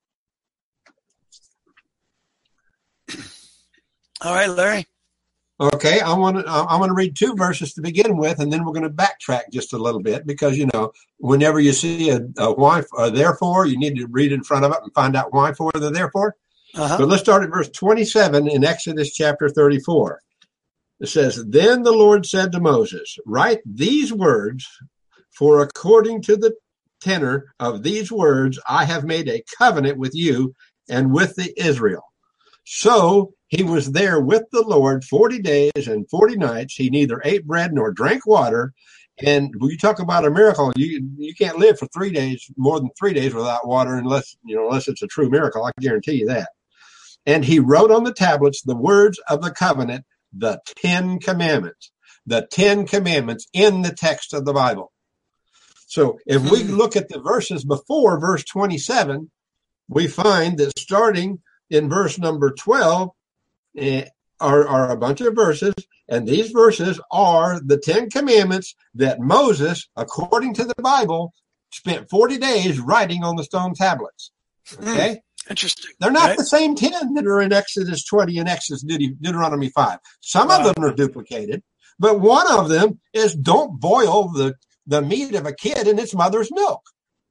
All right, Larry. Okay, I want to read 2 verses to begin with, and then we're going to backtrack just a little bit because, whenever you see a why, therefore, you need to read in front of it and find out why for the therefore. But let's start at verse 27 in Exodus chapter 34. It says, Then the Lord said to Moses, Write these words, for according to the tenor of these words, I have made a covenant with you and with the Israel. So he was there with the Lord 40 days and 40 nights. He neither ate bread nor drank water. And when you talk about a miracle, you can't live for 3 days, more than 3 days without water unless it's a true miracle. I guarantee you that. And he wrote on the tablets the words of the covenant, the 10 Commandments, the 10 Commandments in the text of the Bible. So if we look at the verses before verse 27, we find that starting in verse number 12 are a bunch of verses, and these verses are the 10 Commandments that Moses, according to the Bible, spent 40 days writing on the stone tablets. Okay? Interesting. They're not the same 10 that are in Exodus 20 and Deuteronomy 5. Some of them are duplicated, but one of them is don't boil the meat of a kid in its mother's milk.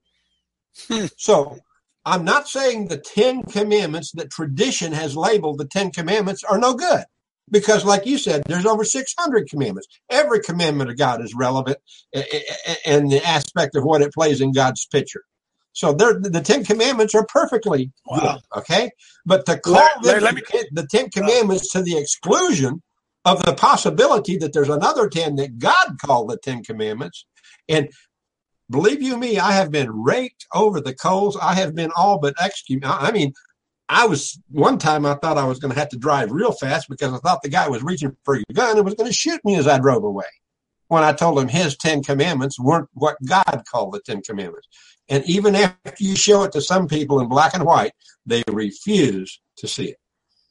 So I'm not saying the 10 Commandments that tradition has labeled the 10 Commandments are no good. Because like you said, there's over 600 commandments. Every commandment of God is relevant in the aspect of what it plays in God's picture. So the 10 Commandments are perfectly good, okay? But to call the 10 Commandments to the exclusion of the possibility that there's another 10 that God called the 10 Commandments, and believe you me, I have been raked over the coals. I have been all but executed. I mean, one time I thought I was going to have to drive real fast because I thought the guy was reaching for a gun and was going to shoot me as I drove away. When I told him his 10 Commandments weren't what God called the 10 Commandments. And even after you show it to some people in black and white, they refuse to see it.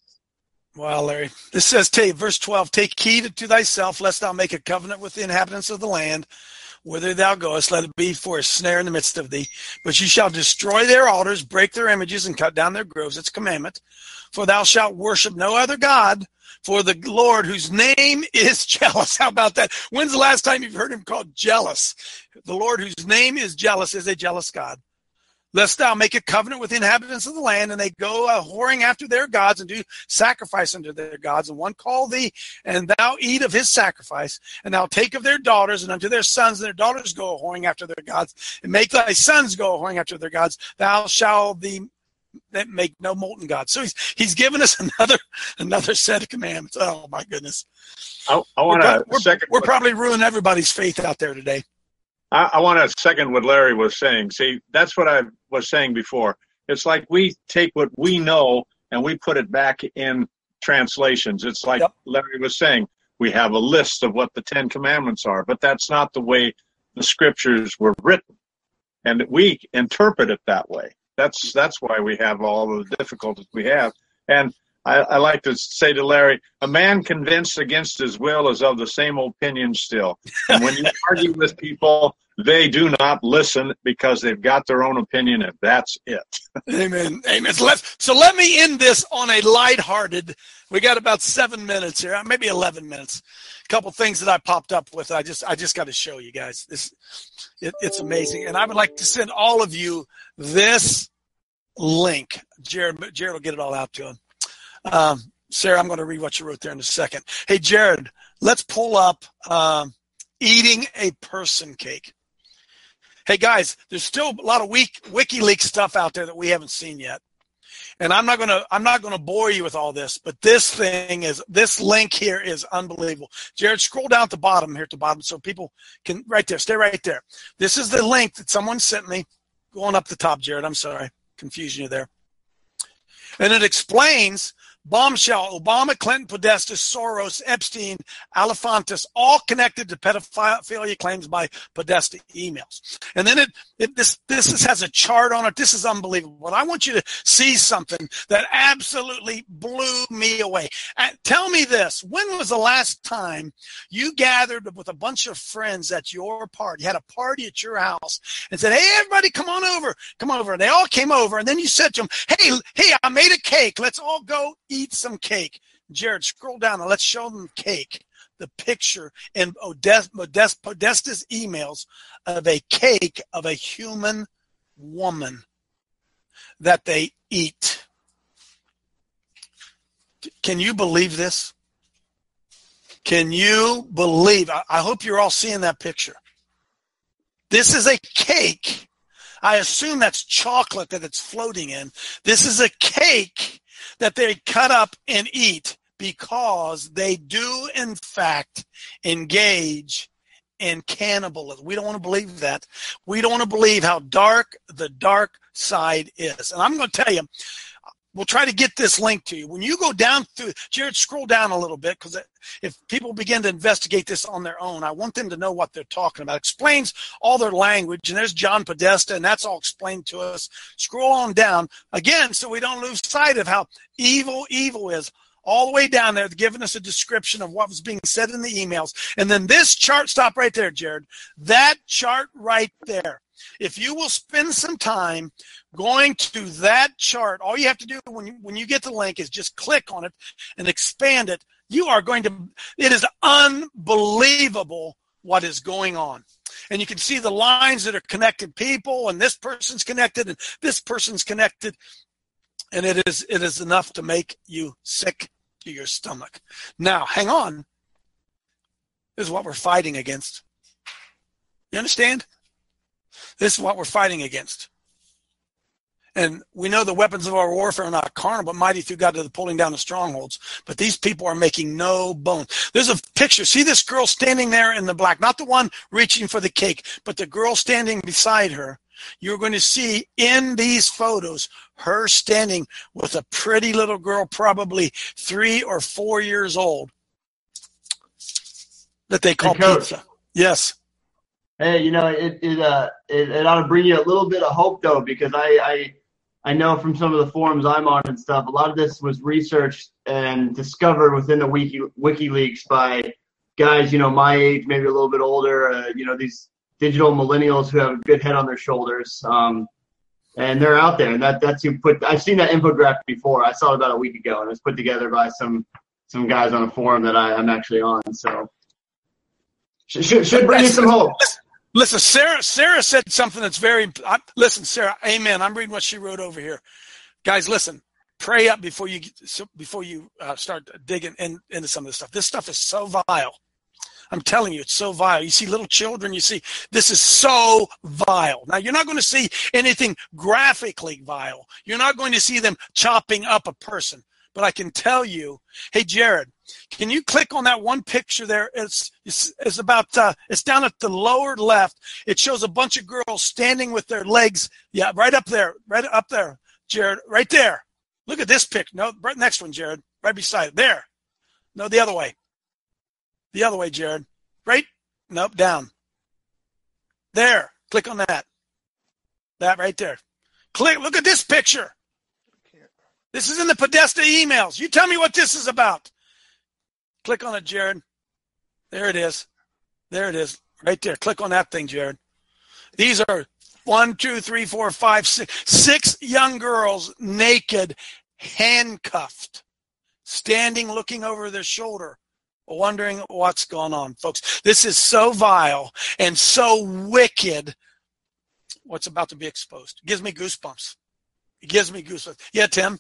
Wow, Larry. This says, verse 12, Take heed to thyself, lest thou make a covenant with the inhabitants of the land. Whither thou goest, let it be for a snare in the midst of thee. But ye shall destroy their altars, break their images, and cut down their groves. It's a commandment. For thou shalt worship no other God, for the Lord, whose name is jealous. How about that? When's the last time you've heard him called jealous? The Lord, whose name is jealous, is a jealous God. Lest thou make a covenant with the inhabitants of the land, and they go whoring after their gods, and do sacrifice unto their gods, and one call thee, and thou eat of his sacrifice, and thou take of their daughters, and unto their sons, and their daughters go whoring after their gods, and make thy sons go whoring after their gods. Thou shalt make no molten gods. So he's given us another set of commandments. Oh my goodness! I want to second. We're probably ruining everybody's faith out there today. I want to second what Larry was saying. See, that's what I was saying before. It's like we take what we know and we put it back in translations. It's like Larry was saying, we have a list of what the 10 Commandments are, but that's not the way the scriptures were written. And we interpret it that way. That's why we have all the difficulties we have. And I like to say to Larry, a man convinced against his will is of the same opinion still. And when you argue with people, they do not listen because they've got their own opinion, and that's it. Amen. Amen. So let me end this on a lighthearted. We got about 7 minutes here, maybe 11 minutes. A couple things that I popped up with. I just got to show you guys. It's amazing, and I would like to send all of you this link. Jared will get it all out to him. Sarah, I'm going to read what you wrote there in a second. Hey, Jared, let's pull up eating a person cake. Hey, guys, there's still a lot of WikiLeaks stuff out there that we haven't seen yet. And I'm not going to bore you with all this, but this link here is unbelievable. Jared, scroll down at the bottom so people can, right there, stay right there. This is the link that someone sent me. Going up the top, Jared, I'm sorry, confusing you there. And it explains bombshell, Obama, Clinton, Podesta, Soros, Epstein, Alefantis, all connected to pedophilia claims by Podesta emails. And then this has a chart on it. This is unbelievable. But I want you to see something that absolutely blew me away. Tell me this. When was the last time you gathered with a bunch of friends at your party, had a party at your house, and said, hey, everybody, come on over. And they all came over. And then you said to them, hey, I made a cake. Let's all go eat some cake. Jared, scroll down and let's show them cake. The picture in Podesta's emails of a cake of a human woman that they eat. Can you believe this? Can you believe? I hope you're all seeing that picture. This is a cake. I assume that's chocolate that it's floating in. This is a cake that they cut up and eat because they do, in fact, engage in cannibalism. We don't want to believe that. We don't want to believe how dark the dark side is. And I'm going to tell you, we'll try to get this link to you. When you go down through, Jared, scroll down a little bit, because if people begin to investigate this on their own, I want them to know what they're talking about. It explains all their language, and there's John Podesta, and that's all explained to us. Scroll on down, again, so we don't lose sight of how evil is. All the way down there, giving us a description of what was being said in the emails. And then this chart, stop right there, Jared. That chart right there. If you will spend some time going to that chart, all you have to do when you get the link is just click on it and expand it. You are going to, it is unbelievable what is going on. And you can see the lines that are connected people, and this person's connected and this person's connected. And it is enough to make you sick to your stomach. Now, hang on. This is what we're fighting against. You understand? This is what we're fighting against. And we know the weapons of our warfare are not carnal, but mighty through God to the pulling down of strongholds. But these people are making no bones. There's a picture. See this girl standing there in the black, not the one reaching for the cake, but the girl standing beside her. You're going to see in these photos her standing with a pretty little girl, probably 3 or 4 years old, that they call pizza. Yes. Hey, you know, it ought to bring you a little bit of hope, though, because I know from some of the forums I'm on and stuff, a lot of this was researched and discovered within the WikiLeaks by guys, you know, my age, maybe a little bit older, you know, these digital millennials who have a good head on their shoulders, and they're out there. And that's who put. I've seen that infographic before. I saw it about a week ago, and it was put together by some guys on a forum that I'm actually on. So should bring you some hope. Listen, Sarah said something that's very. Listen, Sarah, amen. I'm reading what she wrote over here. Guys, listen. Pray up before you start digging into some of this stuff. This stuff is so vile. I'm telling you, it's so vile. You see little children, you see, this is so vile. Now, you're not going to see anything graphically vile. You're not going to see them chopping up a person. But I can tell you, hey, Jared, can you click on that one picture there? It's about, it's down at the lower left. It shows a bunch of girls standing with their legs. Yeah, right up there, Jared, right there. Look at this picture. No, right next one, Jared, right beside it. There. No, the other way. The other way, Jared. Right? Nope, down. There. Click on that. That right there. Click. Look at this picture. This is in the Podesta emails. You tell me what this is about. Click on it, Jared. There it is. There it is. Right there. Click on that thing, Jared. These are 1, 2, 3, 4, 5, 6 young girls, naked, handcuffed, standing, looking over their shoulder, wondering what's going on, folks. This is so vile and so wicked. What's about to be exposed? It gives me goosebumps. It gives me goosebumps. Yeah, Tim?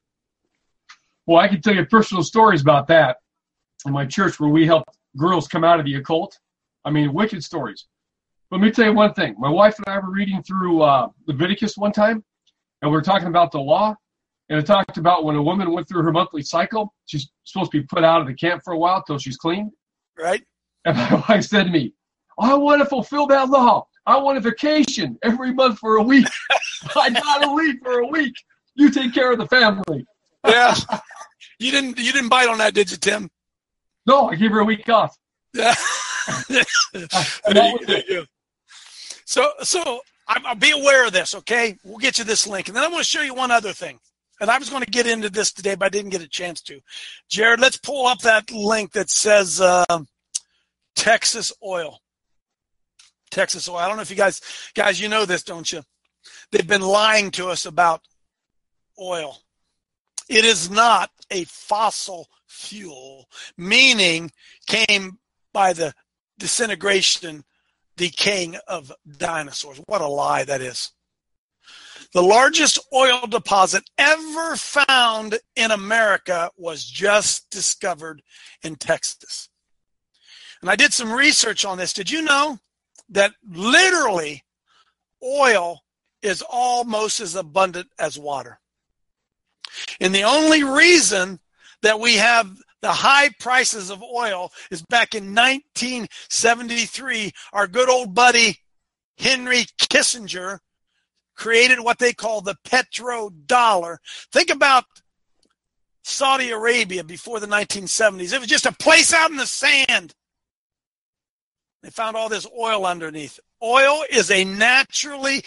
Well, I can tell you personal stories about that in my church where we helped girls come out of the occult. I mean, wicked stories. Let me tell you one thing. My wife and I were reading through Leviticus one time, and we were talking about the law. And it talked about when a woman went through her monthly cycle, she's supposed to be put out of the camp for a while till she's clean. Right. And my wife said to me, I want to fulfill that law. I want a vacation every month for a week. I got to leave for a week. You take care of the family. Yeah. You didn't bite on that, did you, Tim? No, I gave her a week off. Yeah. That was it. So I'll be aware of this, okay? We'll get you this link. And then I want to show you one other thing. And I was going to get into this today, but I didn't get a chance to. Jared, let's pull up that link that says Texas Oil. Texas Oil. I don't know if you guys, you know this, don't you? They've been lying to us about oil. It is not a fossil fuel, meaning came by the disintegration, decaying of dinosaurs. What a lie that is. The largest oil deposit ever found in America was just discovered in Texas. And I did some research on this. Did you know that literally oil is almost as abundant as water? And the only reason that we have the high prices of oil is back in 1973, our good old buddy Henry Kissinger created what they call the petrodollar. Think about Saudi Arabia before the 1970s. It was just a place out in the sand. They found all this oil underneath. Oil is naturally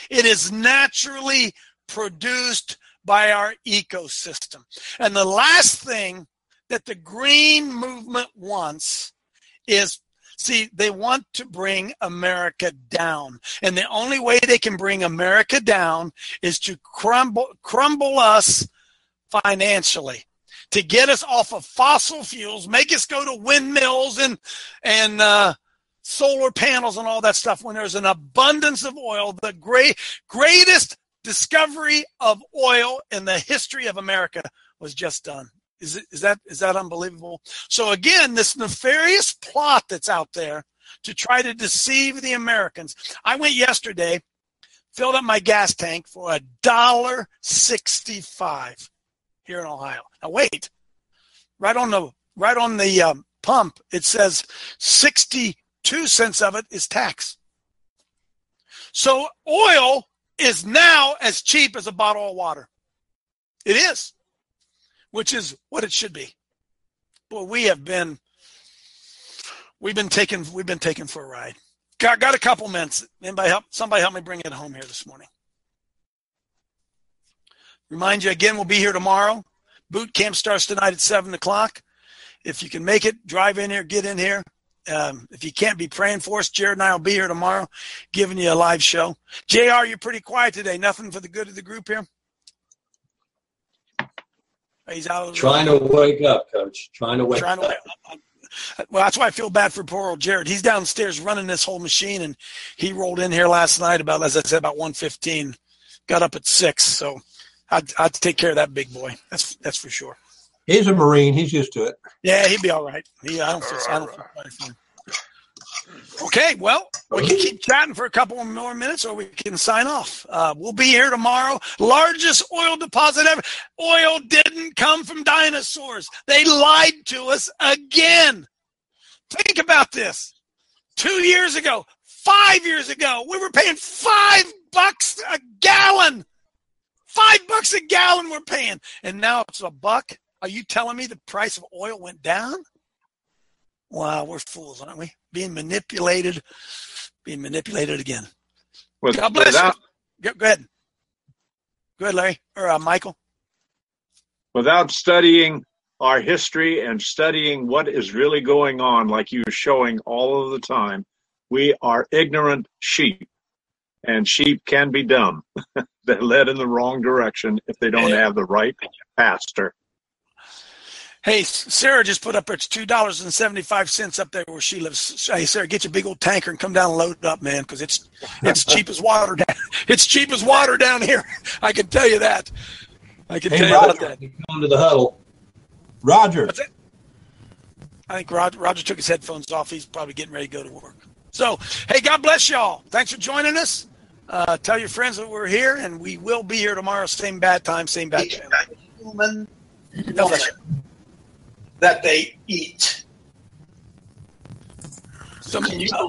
produced by our ecosystem. And the last thing that the green movement wants is, they want to bring America down. And the only way they can bring America down is to crumble us financially, to get us off of fossil fuels, make us go to windmills and solar panels and all that stuff when there's an abundance of oil. The greatest discovery of oil in the history of America was just done. Is that unbelievable? So again, this nefarious plot that's out there to try to deceive the Americans. I went yesterday, filled up my gas tank for $1.65 here in Ohio. Now wait, right on the pump it says 62 cents of it is tax. So oil is now as cheap as a bottle of water. It is. Which is what it should be. Boy, we've been taken for a ride. Got a couple minutes. Somebody help me bring it home here this morning. Remind you again, we'll be here tomorrow. Boot camp starts tonight at 7:00. If you can make it, drive in here, get in here. If you can't, be praying for us. Jared and I will be here tomorrow, giving you a live show. JR, you're pretty quiet today. Nothing for the good of the group here? He's out of the Trying to wake up, Coach. Trying to wake up. Well, that's why I feel bad for poor old Jared. He's downstairs running this whole machine, and he rolled in here last night about 1:15. Got up at 6, so I'd take care of that big boy. That's for sure. He's a Marine. He's used to it. Yeah, he'd be all right. I don't feel sorry for him. Okay, well, we can keep chatting for a couple more minutes, or we can sign off. We'll be here tomorrow. Largest oil deposit ever. Oil didn't come from dinosaurs. They lied to us again. Think about this. 2 years ago, 5 years ago, we were paying $5 a gallon. $5 a gallon we're paying. And now it's $1. Are you telling me the price of oil went down? Wow, we're fools, aren't we? Being manipulated again. God bless you. Go ahead. Go ahead, Larry. Or Michael. Without studying our history and studying what is really going on, like you were showing all of the time, we are ignorant sheep. And sheep can be dumb. They're led in the wrong direction if they don't have the right pastor. Hey, Sarah just put up, it's $2.75 up there where she lives. Hey, Sarah, get your big old tanker and come down and load it up, man, because it's cheap as water down. It's cheap as water down here. I can tell you that. I can tell you about that. Come to the huddle. Roger. What's it? I think Roger took his headphones off. He's probably getting ready to go to work. So, hey, God bless y'all. Thanks for joining us. Tell your friends that we're here, and we will be here tomorrow, same bad time, same bad channel. Human that they eat. So,